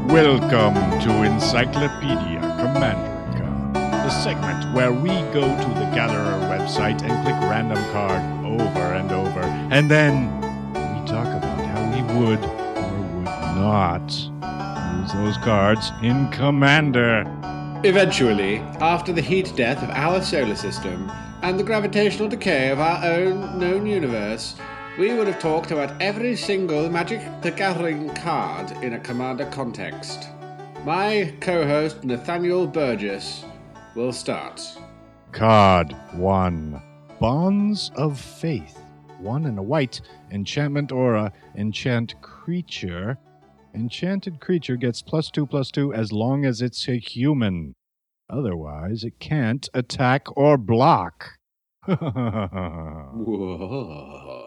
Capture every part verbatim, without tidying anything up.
Welcome to Encyclopedia Commanderica, the segment where we go to the Gatherer website and click random card over and over, and then we talk about how we would or would not use those cards in Commander. Eventually, after the heat death of our solar system and the gravitational decay of our own known universe, we would have talked about every single Magic the Gathering card in a Commander context. My co-host, Nathaniel Burgess, will start. Card one. Bonds of Faith. One and a white. Enchantment aura. Enchant creature. Enchanted creature gets plus two plus two as long as it's a human. Otherwise, it can't attack or block. Whoa.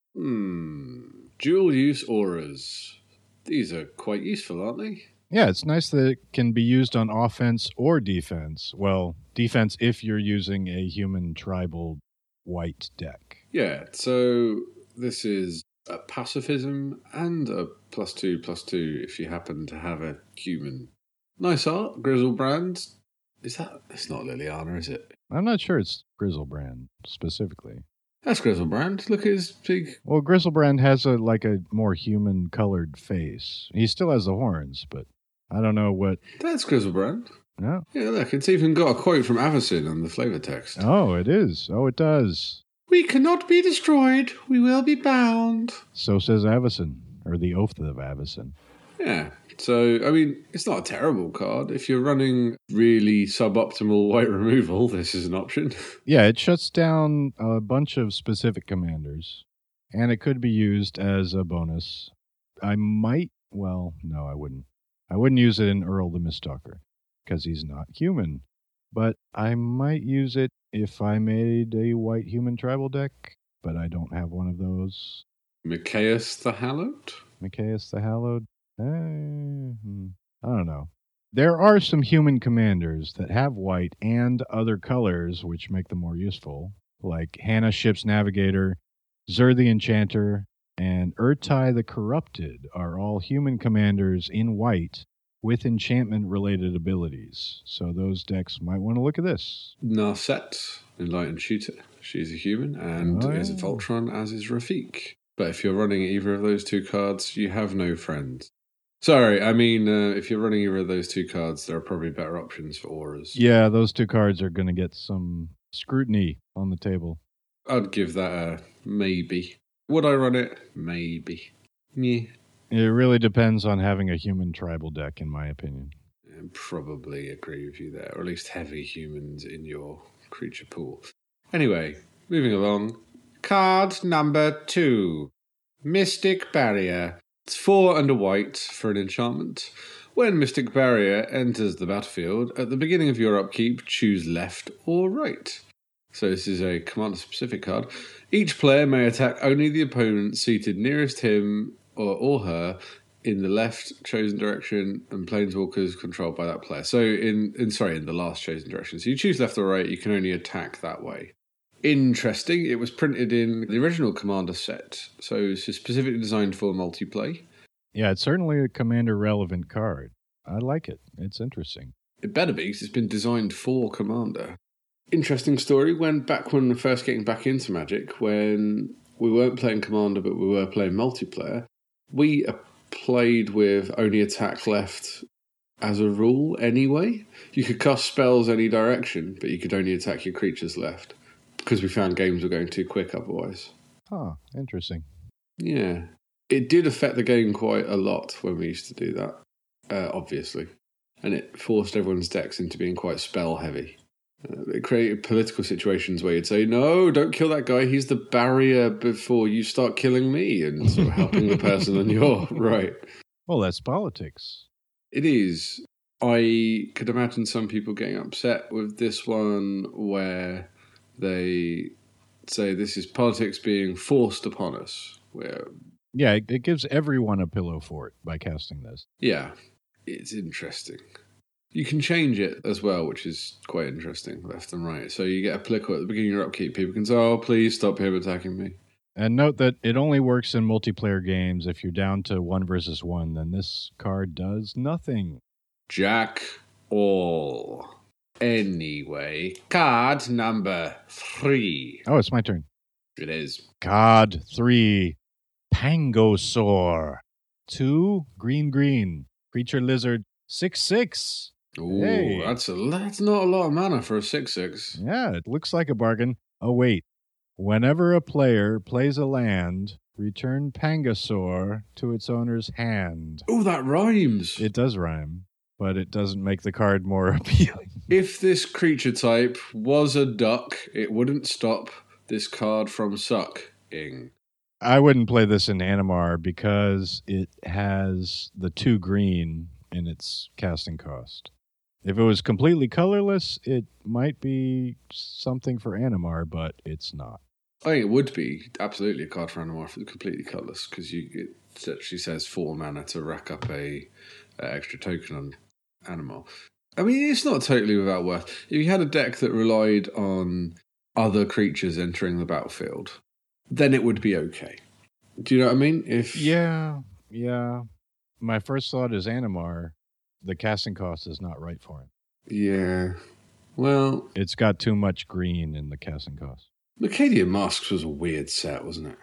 Hmm. Dual use auras. These are quite useful, aren't they? Yeah, it's nice that it can be used on offense or defense. Well, defense if you're using a human tribal white deck. Yeah, so this is a pacifism and a plus two plus two if you happen to have a human. Nice art, Grizzlebrand. Is that... It's not Liliana, is it? I'm not sure it's Grizzlebrand specifically. That's Grizzlebrand. Look at his big... Well, Grizzlebrand has a like a more human-colored face. He still has the horns, but I don't know what... That's Grizzlebrand. No. Yeah, look, it's even got a quote from Avacyn on the flavor text. Oh, it is. Oh, it does. We cannot be destroyed. We will be bound. So says Avacyn, or the Oath of Avacyn. Yeah. So, I mean, it's not a terrible card. If you're running really suboptimal white removal, this is an option. Yeah, it shuts down a bunch of specific commanders, and it could be used as a bonus. I might, well, no, I wouldn't. I wouldn't use it in Earl the Miststalker, because he's not human. But I might use it if I made a white human tribal deck, but I don't have one of those. Mikaeus the Hallowed? Mikaeus the Hallowed? Eh, hmm, I don't know. There are some human commanders that have white and other colors which make them more useful, like Hannah Ship's Navigator, Zur the Enchanter, and Urtai the Corrupted are all human commanders in white with enchantment-related abilities. So those decks might want to look at this. Narset, Enlightened Shooter. She's a human and Oh, is a yeah. Voltron, as is Rafik. But if you're running either of those two cards, you have no friends. Sorry, I mean, uh, if you're running either of those two cards, there are probably better options for auras. Yeah, those two cards are going to get some scrutiny on the table. I'd give that a maybe. Would I run it? Maybe. Yeah. It really depends on having a human tribal deck, in my opinion. I probably agree with you there, or at least heavy humans in your creature pool. Anyway, moving along. Card number two. Mystic Barrier. It's four and a white for an enchantment. When Mystic Barrier enters the battlefield, at the beginning of your upkeep, choose left or right. So this is a commander-specific card. Each player may attack only the opponent seated nearest him or, or her in the left chosen direction and planeswalkers controlled by that player. So in, in sorry, in the last chosen direction. So you choose left or right, you can only attack that way. Interesting. It was printed in the original Commander set, so it's specifically designed for multiplayer. Yeah, it's certainly a commander-relevant card. I like it. It's interesting. It better be, because it's been designed for Commander. Interesting story. When back when we were first getting back into Magic, when we weren't playing Commander but we were playing multiplayer, we uh, played with only attack left as a rule anyway. You could cast spells any direction, but you could only attack your creatures left. Because we found games were going too quick otherwise. Huh, interesting. Yeah. It did affect the game quite a lot when we used to do that, uh, obviously. And it forced everyone's decks into being quite spell heavy. Uh, it created political situations where you'd say, no, don't kill that guy, he's the barrier before you start killing me, and sort of helping the person on your right. Well, that's politics. It is. I could imagine some people getting upset with this one where they say this is politics being forced upon us. Where, Yeah, it, it gives everyone a pillow fort by casting this. yeah, it's interesting. You can change it as well, which is quite interesting, left and right. So you get a political at the beginning of your upkeep. People can say, oh, please stop him attacking me. And note that it only works in multiplayer games. If you're down to one versus one, then this card does nothing. Jack all. Anyway, card number three. Oh, it's my turn. It is. Card three, Pangosaur. Two, green, green. Creature lizard, six, six. Ooh, Hey. that's a that's not a lot of mana for a six six. Yeah, it looks like a bargain. Oh, wait. Whenever a player plays a land, return Pangosaur to its owner's hand. Oh, that rhymes. It does rhyme, but it doesn't make the card more appealing. If this creature type was a duck, it wouldn't stop this card from sucking. I wouldn't play this in Animar because it has the two green in its casting cost. If it was completely colorless, it might be something for Animar, but it's not. I think it would be absolutely a card for Animar for the completely colourless, because you it actually says four mana to rack up a, a extra token on Animal. I mean, it's not totally without worth. If you had a deck that relied on other creatures entering the battlefield, then it would be okay. Do you know what I mean? If Yeah, yeah. My first thought is Animar. The casting cost is not right for it. Yeah. Well, It's got too much green in the casting cost. Lacadian Masks was a weird set, wasn't it?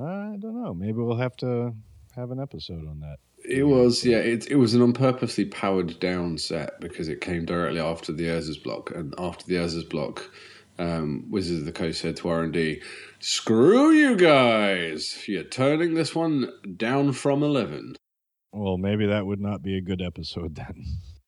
I don't know. Maybe we'll have to have an episode on that. It was, yeah. It it was an unpurposely powered down set because it came directly after the Urza's block, and after the Urza's block, um, Wizards of the Coast said to R and D, "Screw you guys! You're turning this one down from eleven." Well, maybe that would not be a good episode then.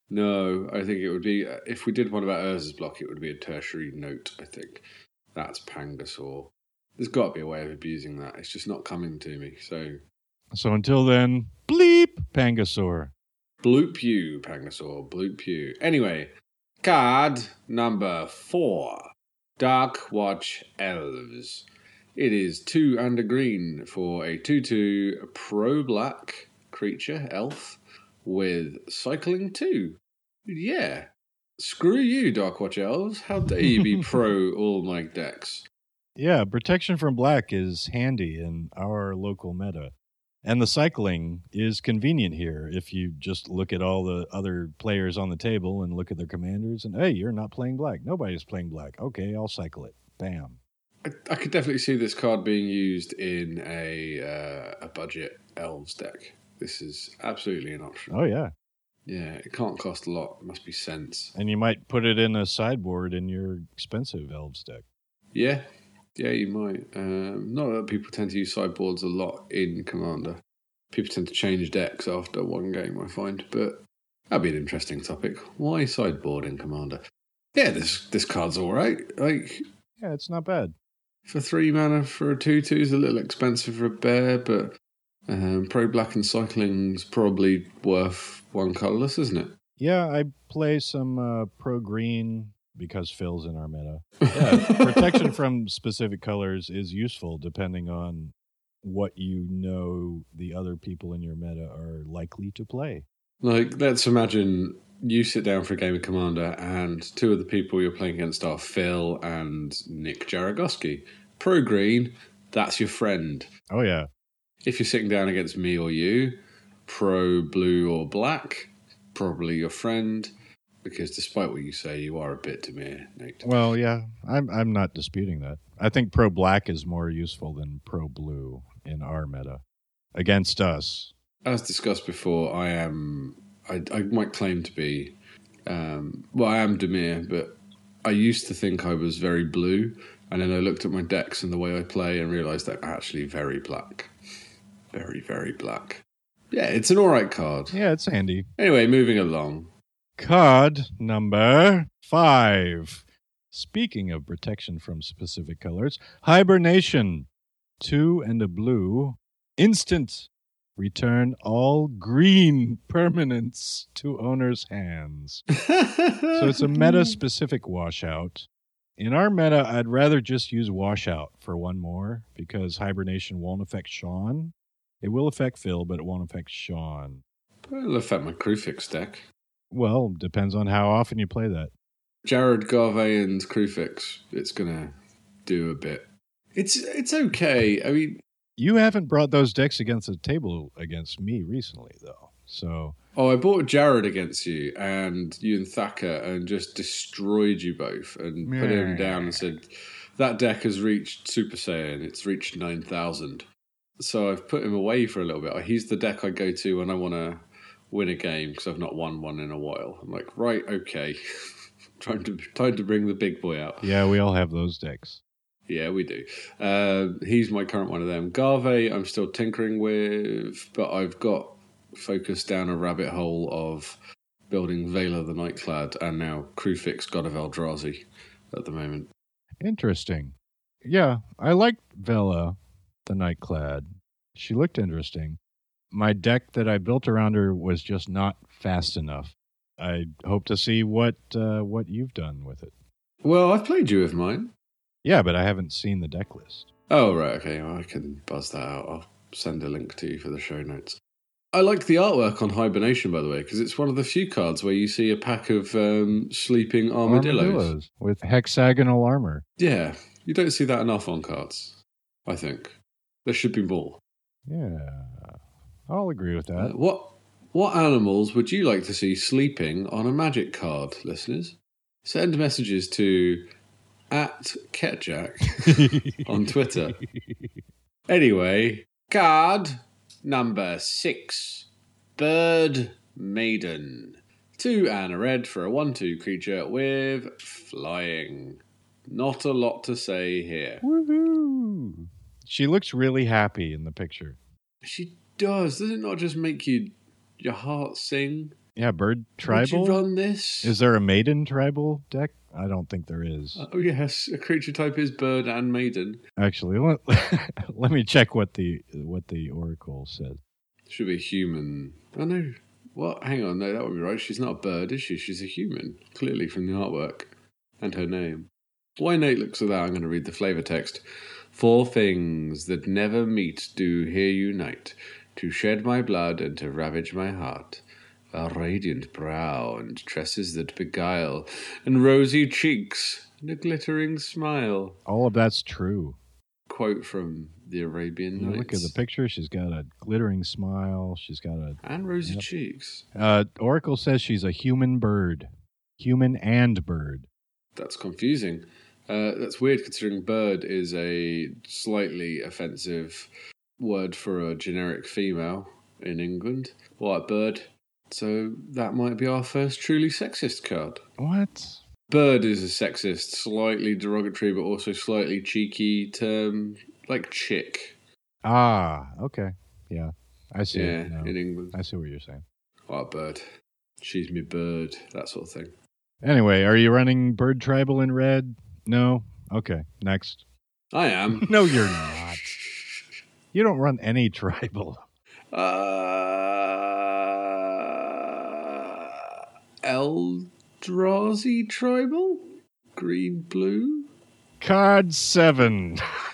No, I think it would be if we did one about Urza's block, it would be a tertiary note. I think that's Pangosaur. There's got to be a way of abusing that. It's just not coming to me. So So until then, bleep Pangosaur. bloop you, Pangosaur, bloop you. Anyway, card number four, Dark Watch Elves. It is two and a green for a two two pro-black creature, elf, with cycling two. Yeah. Screw you, Dark Watch Elves. How dare you be pro all my decks? Yeah, protection from black is handy in our local meta. And the cycling is convenient here if you just look at all the other players on the table and look at their commanders and, hey, you're not playing black. Nobody's playing black. Okay, I'll cycle it. Bam. I, I could definitely see this card being used in a uh, a budget elves deck. This is absolutely an option. Oh, yeah. Yeah, it can't cost a lot. It must be cents. And you might put it in a sideboard in your expensive elves deck. Yeah, yeah, you might. Um, not that people tend to use sideboards a lot in Commander. People tend to change decks after one game, I find. But that'd be an interesting topic. Why sideboard in Commander? Yeah, this this card's all right. Like, Yeah, it's not bad. for three mana for a two two is a little expensive for a bear, but um, pro black and cycling's probably worth one colourless, isn't it? Yeah, I play some uh, pro green because Phil's in our meta. Yeah, protection from specific colors is useful depending on what you know the other people in your meta are likely to play. Like, let's imagine you sit down for a game of Commander and two of the people you're playing against are Phil and Nick Jaragoski. Pro green, that's your friend. Oh, yeah. If you're sitting down against me or you, pro blue or black, probably your friend, because despite what you say, you are a bit Dimir, Nate. Well, yeah, I'm I'm not disputing that. I think pro black is more useful than pro blue in our meta against us. As discussed before, I am, I, I might claim to be, um, well, I am Dimir, but I used to think I was very blue, and then I looked at my decks and the way I play and realised that I'm actually very black. Very, very black. Yeah, it's an alright card. Yeah, it's handy. Anyway, moving along. Card number five. Speaking of protection from specific colors, Hibernation. Two and a blue. Instant. Return all green permanents to owner's hands. So it's a meta-specific washout. In our meta, I'd rather just use washout for one more because Hibernation won't affect Sean. It will affect Phil, but it won't affect Sean. It'll affect my Crewfix deck. Well, depends on how often you play that. Jared Garvayan's Crewfix, it's going to do a bit. It's it's okay. I mean, You haven't brought those decks against the table against me recently, though. So, oh, I bought Jared against you and you and Thacker and just destroyed you both and put him down and said, that deck has reached Super Saiyan. It's reached nine thousand. So I've put him away for a little bit. He's the deck I go to when I want to win a game because I've not won one in a while. I'm like, right, okay. trying to trying to bring the big boy out. yeah, we all have those decks. Yeah, we do. Uh, he's my current one of them. Garve, I'm still tinkering with, but I've got focused down a rabbit hole of building Vela the Nightclad and now Crewfix God of Eldrazi at the moment. Interesting. Yeah, I liked Vela, the Nightclad. She looked interesting. My deck that I built around her was just not fast enough. I hope to see what uh, what you've done with it. Well, I've played you with mine. Yeah, but I haven't seen the deck list. Oh, right, okay. Well, I can buzz that out. I'll send a link to you for the show notes. I like the artwork on Hibernation, by the way, because it's one of the few cards where you see a pack of um, sleeping armadillos. Armadillos with hexagonal armor. Yeah, you don't see that enough on cards, I think. There should be more. Yeah, I'll agree with that. Uh, what what animals would you like to see sleeping on a Magic card, listeners? Send messages to at Ketjack on Twitter. Anyway, card number six, Bird Maiden. Two and a red for a one two creature with flying. Not a lot to say here. Woohoo! She looks really happy in the picture. She does. Does it not just make you your heart sing? Yeah, bird tribal. Would you run this? Is there a maiden tribal deck? I don't think there is. Oh yes, a creature type is bird and maiden. Actually, let, let me check what the what the oracle says. Should be human. Oh no. What? Hang on. No, that would be right. She's not a bird, is she? She's a human. Clearly from the artwork and her name. Why Nate looks at that, I'm going to read the flavor text. Four things that never meet do here unite, to shed my blood and to ravage my heart. A radiant brow and tresses that beguile, and rosy cheeks and a glittering smile. All of that's true. Quote from the Arabian You Nights. look at the picture. She's got a glittering smile. She's got a And rosy Yep. cheeks. uh, oracle says she's a human bird, human and bird. That's confusing. Uh, that's weird considering bird is a slightly offensive word for a generic female in England. White bird. So that might be our first truly sexist card. What? Bird is a sexist, slightly derogatory, but also slightly cheeky term, like chick. Ah, okay, yeah, I see. Yeah, it now. in England. I see what you're saying. White bird. She's me bird. That sort of thing. Anyway, are you running bird tribal in red? No. Okay, next. I am. No, you're not. You don't run any tribal. Uh, Eldrazi Tribal? Green, blue? Card seven.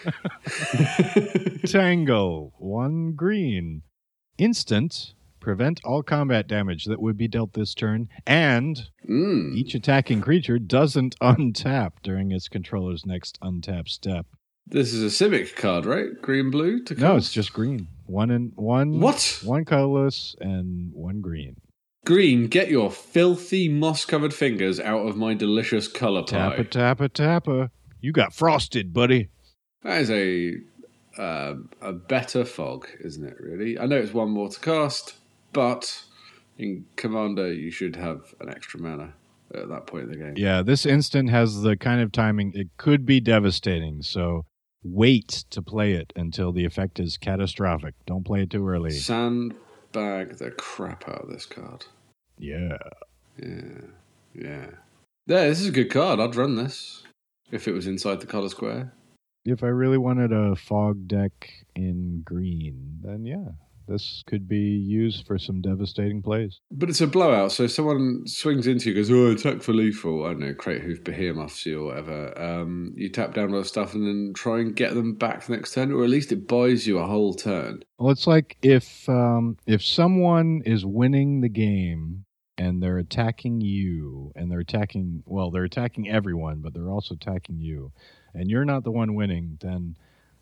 Tangle. One green. Instant. Prevent all combat damage that would be dealt this turn. And Mm. each attacking creature doesn't untap during its controller's next untap step. This is a Civic card, right? Green, blue to No, cast? it's just green. One and one. What? One colorless and one green. Green, get your filthy moss-covered fingers out of my delicious colour pie. Tappa, tappa, tappa. You got frosted, buddy. That is a uh, a better fog, isn't it, really? I know it's one more to cast, but in Commander you should have an extra mana at that point in the game. Yeah, this instant has the kind of timing. It could be devastating, so wait to play it until the effect is catastrophic. Don't play it too early. Sandbag the crap out of this card. Yeah. Yeah, yeah. Yeah, this is a good card. I'd run this if it was inside the colour square. If I really wanted a fog deck in green, then yeah, this could be used for some devastating plays. But it's a blowout, so if someone swings into you and goes, oh, attack for lethal, I don't know, Crate Hoof Behemoths you or whatever, um, you tap down all the stuff and then try and get them back next turn, or at least it buys you a whole turn. Well, it's like if um, if someone is winning the game and they're attacking you, and they're attacking, well, they're attacking everyone, but they're also attacking you, and you're not the one winning, then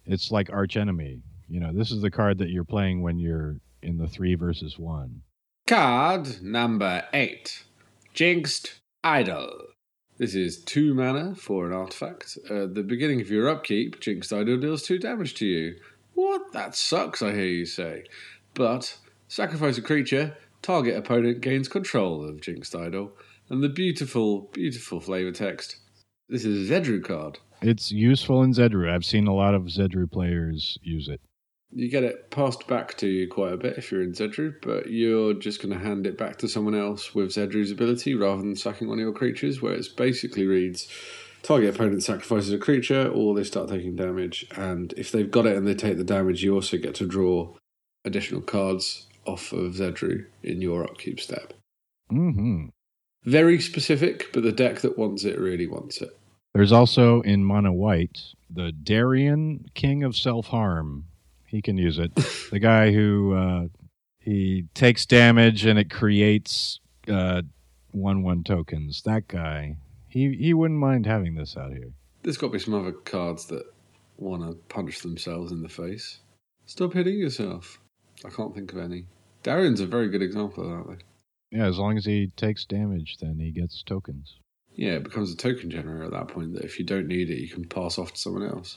It's like archenemy. You know, this is the card that you're playing when you're in the three versus one. Card number eight. Jinxed Idol. This is two mana for an artifact. At the beginning of your upkeep, Jinxed Idol deals two damage to you. What? That sucks, I hear you say. But sacrifice a creature, target opponent gains control of Jinxed Idol. And the beautiful, beautiful flavor text. This is a Zedru card. It's useful in Zedru. I've seen a lot of Zedru players use it. You get it passed back to you quite a bit if you're in Zedru, but you're just going to hand it back to someone else with Zedru's ability rather than sacking one of your creatures, where it basically reads, target opponent sacrifices a creature, or they start taking damage, and if they've got it and they take the damage, you also get to draw additional cards off of Zedru in your upkeep step. Mm-hmm. Very specific, but the deck that wants it really wants it. There's also, in mono white, the Darien, King of Self-Harm. He can use it. The guy who uh, he takes damage and it creates uh, one one tokens. That guy, he he wouldn't mind having this out here. There's got to be some other cards that want to punch themselves in the face. Stop hitting yourself. I can't think of any. Darien's a very good example of that, though. Yeah, as long as he takes damage, then he gets tokens. Yeah, it becomes a token generator at that point, that if you don't need it, you can pass off to someone else.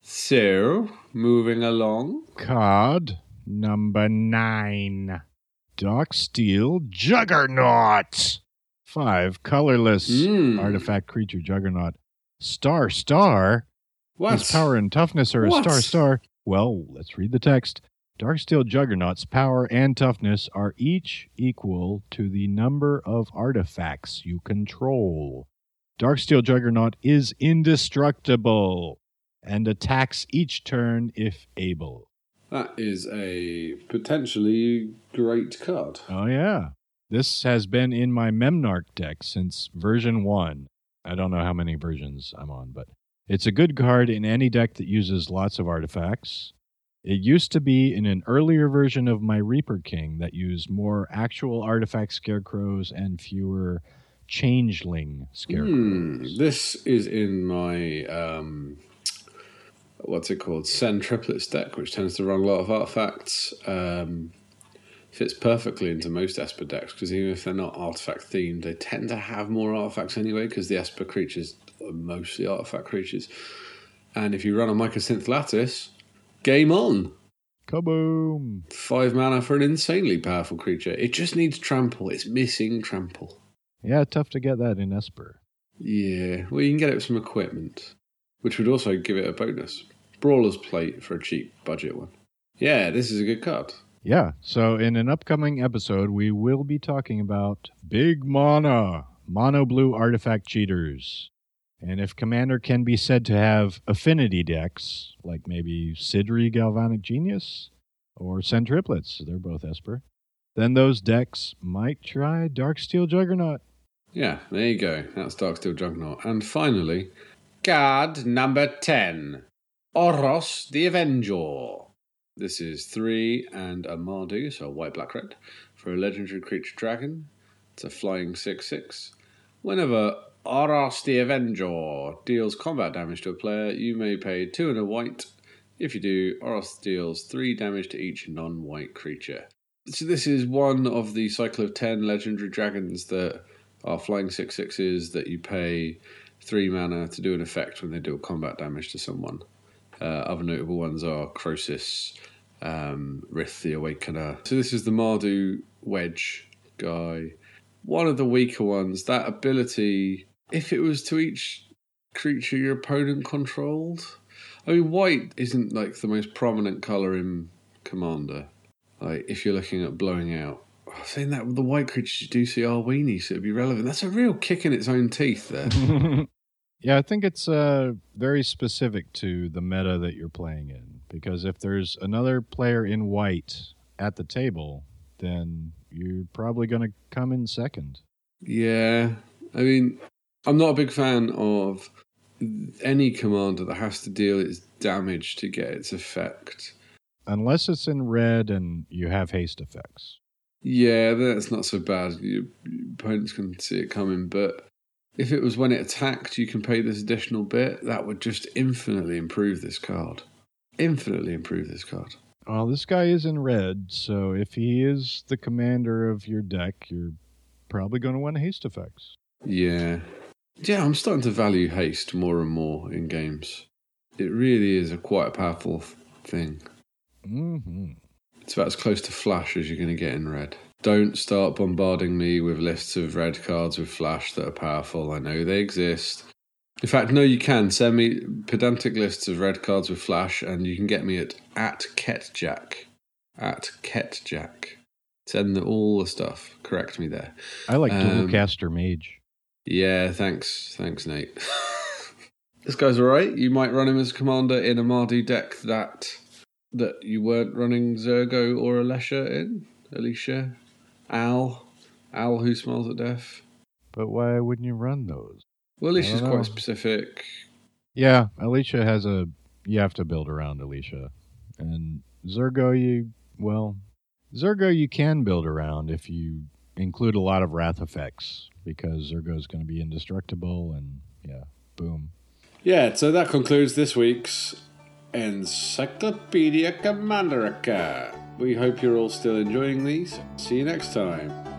So, moving along. Card number nine. Darksteel Juggernaut. Five, colorless Mm. artifact creature Juggernaut. Star, star. What? His power and toughness are a What? star, star. Well, let's read the text. Darksteel Juggernaut's power and toughness are each equal to the number of artifacts you control. Darksteel Juggernaut is indestructible and attacks each turn if able. That is a potentially great card. Oh, yeah. This has been in my Memnarch deck since version one. I don't know how many versions I'm on, but it's a good card in any deck that uses lots of artifacts. It used to be in an earlier version of my Reaper King that used more actual artifact scarecrows and fewer changeling scarecrows. Hmm, this is in my, um, what's it called? Sen Triplets deck, which tends to run a lot of artifacts. Um, fits perfectly into most Esper decks, because even if they're not artifact themed, they tend to have more artifacts anyway, because the Esper creatures are mostly artifact creatures. And if you run a Mycosynth Lattice, game on. Kaboom! Five mana for an insanely powerful creature. It just needs trample. It's missing trample. Yeah, tough to get that in Esper. Yeah, well, you can get it with some equipment, which would also give it a bonus. Brawler's Plate for a cheap budget one. Yeah, this is a good card. Yeah, so in an upcoming episode, we will be talking about Big Mana, Mono Blue Artifact Cheaters. And if Commander can be said to have affinity decks, like maybe Sidri Galvanic Genius or Sen Triplets, they're both Esper, then those decks might try Darksteel Juggernaut. Yeah, there you go. That's Darksteel Juggernaut. And finally, card number ten. Oros the Avenger. This is three and a Mardu, so white, black, red, for a legendary creature dragon. It's a flying six six. Whenever Oros the Avenger deals combat damage to a player, you may pay two and a white. If you do, Oros deals three damage to each non-white creature. So this is one of the cycle of ten legendary dragons that are flying six sixes that you pay three mana to do an effect when they deal combat damage to someone. Uh, other notable ones are Crosis, um, Rith the Awakener. So this is the Mardu Wedge guy. One of the weaker ones. That ability, if it was to each creature your opponent controlled. I mean, white isn't like the most prominent colour in Commander. Like, if you're looking at blowing out. I'm saying that with the white creatures you do see are weenies, so it'd be relevant. That's a real kick in its own teeth there. Yeah, I think it's uh, very specific to the meta that you're playing in. Because if there's another player in white at the table, then you're probably going to come in second. Yeah. I mean, I'm not a big fan of any commander that has to deal its damage to get its effect. Unless it's in red and you have haste effects. Yeah, that's not so bad. Your opponents can see it coming, but if it was when it attacked, you can pay this additional bit, that would just infinitely improve this card. infinitely improve this card. Well, this guy is in red, so if he is the commander of your deck, you're probably going to want haste effects. Yeah. Yeah, I'm starting to value haste more and more in games. It really is a quite a powerful thing. Mm-hmm. It's about as close to flash as you're going to get in red. Don't start bombarding me with lists of red cards with flash that are powerful. I know they exist. In fact, no, you can. Send me pedantic lists of red cards with flash, and you can get me at, at Ketjack. At Ketjack. Send the, all the stuff. Correct me there. I like Um, dual caster mage. Yeah, thanks. Thanks, Nate. This guy's alright. You might run him as a commander in a Mardu deck that that you weren't running Zergo or Alicia in. Alicia. Al. Al who smells at death. But why wouldn't you run those? Well, Alicia's I don't know. quite specific. Yeah, Alicia has a... You have to build around Alicia. And Zergo, you... Well, Zergo you can build around if you include a lot of wrath effects, because Zergo's going to be indestructible, and yeah, boom. Yeah, so that concludes this week's Encyclopedia Commanderica. We hope you're all still enjoying these. See you next time.